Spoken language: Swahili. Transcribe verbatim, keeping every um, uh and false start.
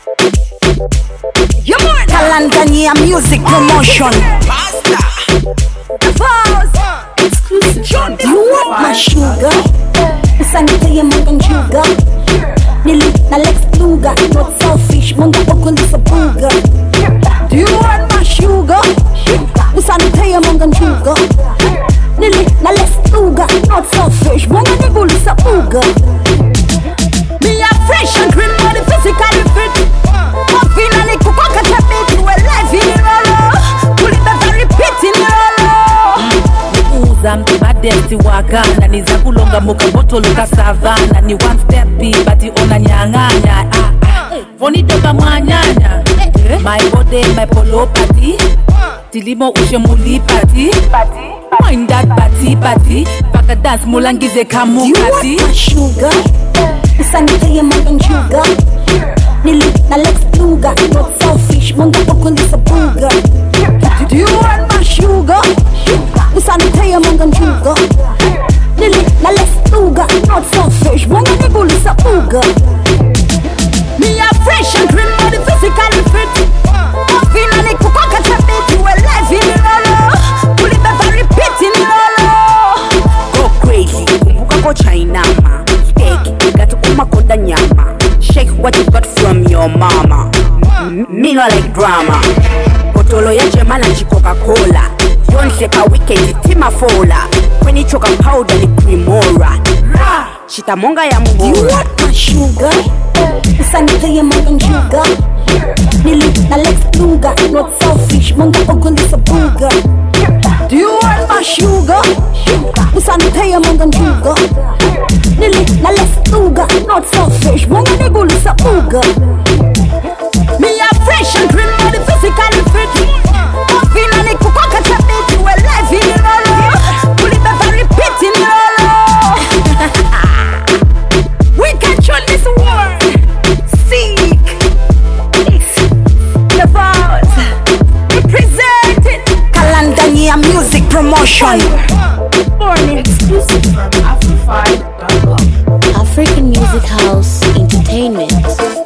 Talantania music promotion. You want my sugar? Usaniteye manga njuga. Nili na Lex Luger. Not selfish, manga okulisa buga. Do you want my sugar? Usaniteye manga njuga. Nili na Lex Luger. Not selfish, manga nigulisa buga. Me a fresh and green body physically fit. Finally kukoka tabiti we live in rolo. Kulita very pit in rolo. Uza mtu badesti wakana. Niza kulonga moka boto luka savana. Ni one step B bati ona nyanganya. Ah ah Foni doga mwanyanya. My body my polo party. Tilimo ushe muli party. Mind that party party. Baka dance mulangize kamu kati. You want my sugar? Usaniteye manga njuga. Nili na Lex Luger. Not selfish, manga okulisa buga. Do you want my sugar? Usaniteye manga njuga. Nili na Lex Luger. Not selfish, manga nigulisa buga. Me a fresh and green body physically fit. Finally kukoka tabiti we live in rolo. Kulita very pit in rolo. Go crazy, kumbuka ko China ma. Steak, got uma konda nyama. Shake what you got from your mama. Me no like drama. Botolo ya jemala chi Coca-Cola. Yon sheka weekend tima fola. When you choka powder ni Primora. Shita monga ya You mungora. want my sugar? Usaniteye manga njuga. Nili na Lex Luger. Not selfish, manga okulisa buga. Do you want my sugar? Usaniteye manga njuga. Nili na Lex Luger. Not selfish, manga nigulisa buga. Me a fresh and green body physically fit. Finally kukoka tabiti we live in rolo. Kulita very pit in rolo. We control this world. Seek this the vows representing Talantania music promotion. Born exclusive from Afrified dot com. African Music House Entertainment.